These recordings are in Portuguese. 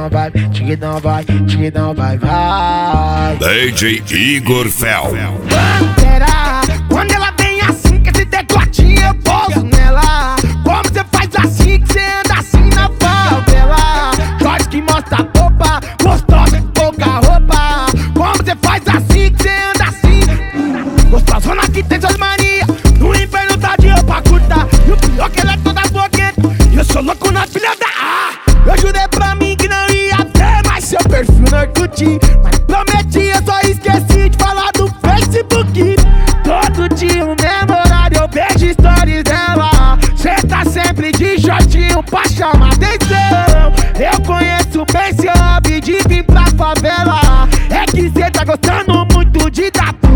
vai. DJ Igor Fel. Pantera, quando ela vem assim, que esse decotinho eu pouso nela. Como você faz assim, que você anda assim na favela? Jorge que mostra a popa, gostosa com pouca roupa. Como você faz assim, que você anda assim? Gostosona que tem suas manias, no inferno tá de roupa curta. E o pior que ela é toda boqueta, e eu sou louco na filha da Eu jurei pra mim que não ia ter mais seu perfil no Orkut, mas prometi, eu só esqueci de falar do Facebook. Todo dia o mesmo horário eu vejo stories dela. Cê tá sempre de shortinho pra chamar atenção. Eu conheço bem seu hobby de vir pra favela. É que cê tá gostando muito de tatu.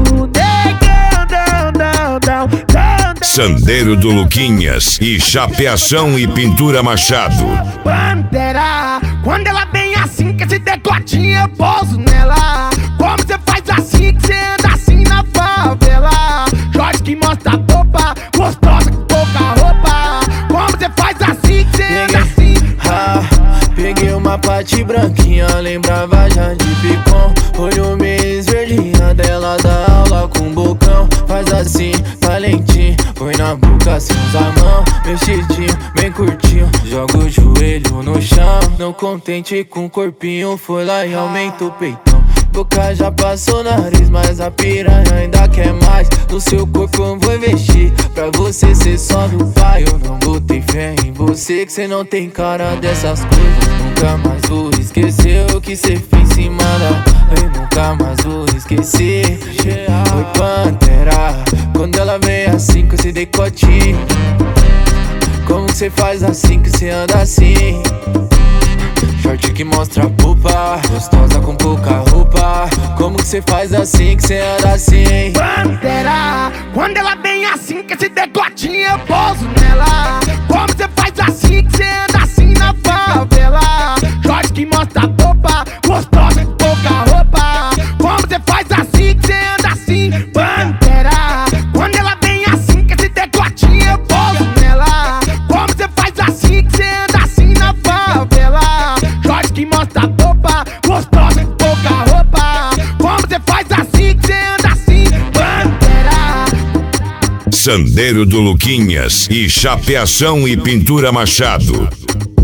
Sandeiro do Luquinhas e Chapeação e Pintura Machado. Pantera, quando ela vem assim, que esse decotinho eu pouso nela. Como você faz assim, que você anda assim na favela? Jorge que mostra a popa, gostosa com pouca roupa. Como você faz assim, que você anda assim? Peguei uma pate branquinha, lembrava já de Picon. Olho meio esverdinha dela da aula com bocão. Faz assim, talentinho, põe na boca, assim usa a mão. Mexidinho, bem curtinho, joga o joelho no chão. Não contente com o corpinho, foi lá e aumenta o peitão. Boca já passou nariz, mas a piranha ainda quer mais. No seu corpo eu vou investir, pra você ser só do pai. Eu não botei fé em você, que cê não tem cara dessas coisas. Nunca mais vou esquecer o que cê fez em cima da... Eu nunca mais vou esquecer. Oi Pantera, quando ela vem assim com esse decotinho. Como que cê faz assim, que cê anda assim? Short que mostra a pupa, gostosa com pouca roupa. Como que cê faz assim, que cê anda assim? Pantera, quando ela vem assim, que esse decotinho eu pouso nela. Como você faz assim, que cê anda assim na favela? Jorge que mostra a popa, gostosa com pouca roupa. Como você faz assim, que cê anda assim? Pantera, quando ela vem assim, que esse decotinho eu pouso nela. Como você faz assim, que cê anda assim na favela? Jorge que mostra a popa, gostosa com pouca roupa. Como você faz assim, que cê anda assim? Pantera. Sandeiro do Luquinhas e Chapeação e Pintura Machado.